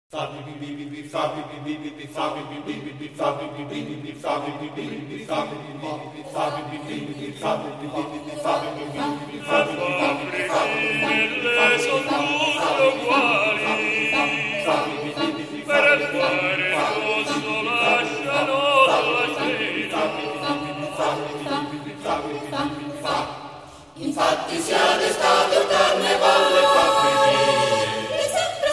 Infatti sia d'estate o carnevale fabbrichine, sempre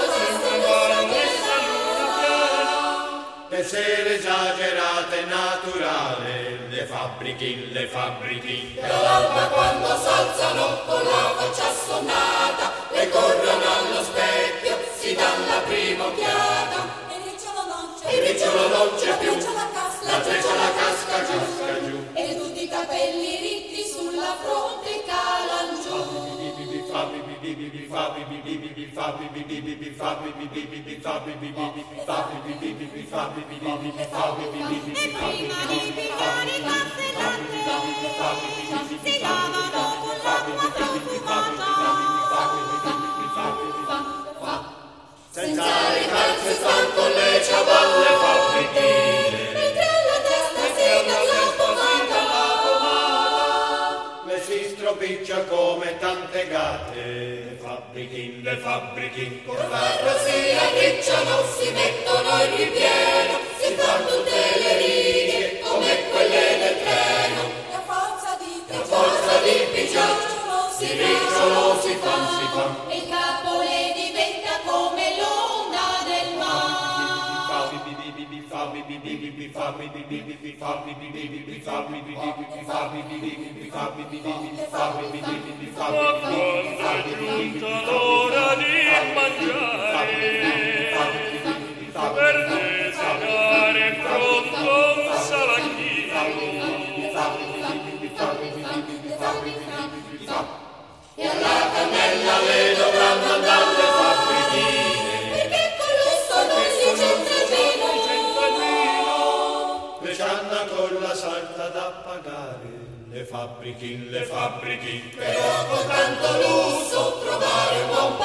per sere esagerata e naturale, le fabbrichine. E all'alba quando s'alzano con la faccia assonnata, le corrono allo specchio, si dan la prima occhiata. Il ricciolo non c'è più, la treccia la casca giù, e tutti i capelli ritti sulla fronte calan giù. E prima di pigliare il caffè e latte si lavano con l'acqua profumata. Senza ricalze stan con le ciaballe fabbrichine, Mentre alla testa si dà la pomata. le si stropiccia come tante gatte. Le fabbrichine, con farro si arricciano, si mettono in ripieno, si fanno tutte le righe come quelle del treno. E a forza di pigiare, si ricciolo si fa. e il capo le diventa come l'onda del mare. Ma quando è giunta l'ora di mangiare, per desinare è pronto un salacchino. E alla cannella le dovranno andare le fabbrichine, Perché con lusso non si c'entra vino. le c'hanno con la salta da pagare. Le fabbrichine, Però con tanto lusso trovare un buon